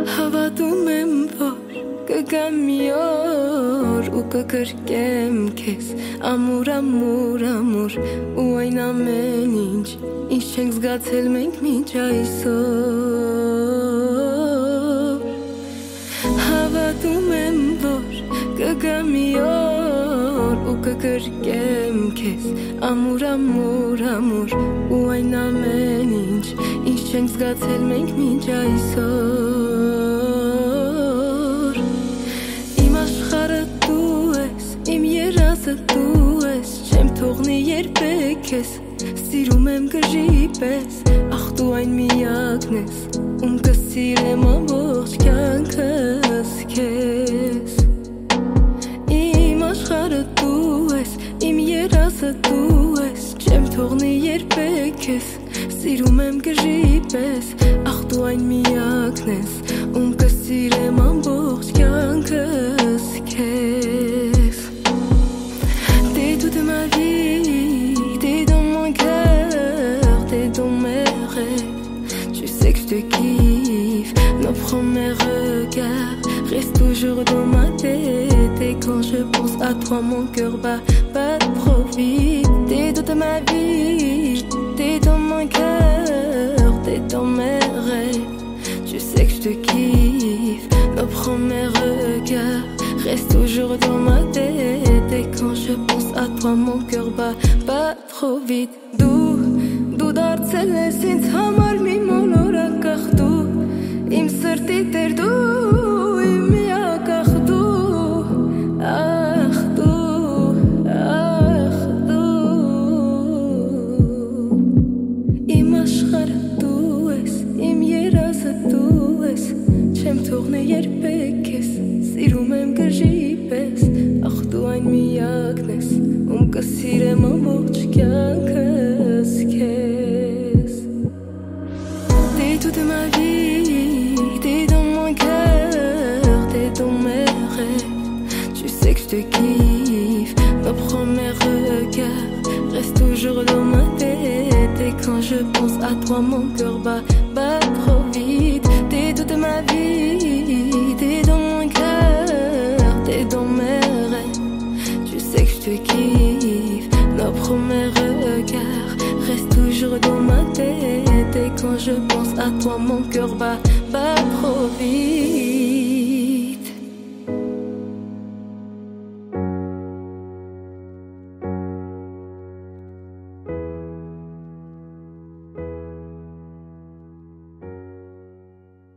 Հավատում եմ, որ կգամ մի օր ու կկրկեմ քեզ ամուր, ամուր, ամուր ու այն ամեն ինչ չենք զգացել մենք մինչ այսօր Հավատում եմ, որ կգամ մի օր ու կկրկեմ քեզ ամուր, ամուր, ամուր ու այն ամեն ինչ չենք զգացել մենք մինչ այսօր Իմ աշխարհը դու ես, իմ երազը դու ես Չեմ թողնի երբեք քեզ, սիրում եմ գժի պես Ախ դու այն միակն ես, ում կսիրեմ ամբողջ կյանքս քեզ Իմ աշխարհը դու ես, իմ երազը դու ես Չեմ թողնի երբեք քեզ Սիրում եմ գժի պես Ախ դու այն միակն ես Ում կսիրեմ ամբողջ կյանքս քեզ T'es toute ma vie T'es dans mon cœur T'es dans mes rêves Tu sais que je te kiffe Nos premiers regards Restent toujours dans ma tête Et quand je pense à toi mon cœur bat trop vite T'es toute ma vie T'es dans mon cœur, t'es dans mes rêves Tu sais que je te kiffe Nos premiers regards restent toujours dans ma tête Et quand je pense à toi mon cœur bat trop vite Դու դարձել ես ինձ համար մի մոլորակ ախ դու Իմ սրտի տեր դու իմ միակ ախ դու Ախ Չեմ թողնի երբեք քեզ Սիրում եմ գժի պես Ախ դու այն միակն ես Ում կսիրեմ ամբողջ կյանքս քեզ T'es toute ma vie T'es dans mon cœur T'es dans mes rêves Tu sais que je te kiffe Nos premiers regards Restent toujours dans ma tête Et quand je pense à toi mon cœur bat trop vite T'es toute ma vie, t'es dans mon cœur, t'es dans mes rêves Tu sais que je te kiffe Nos premiers regards restent toujours dans ma tête Et quand je pense à toi mon cœur bat trop vite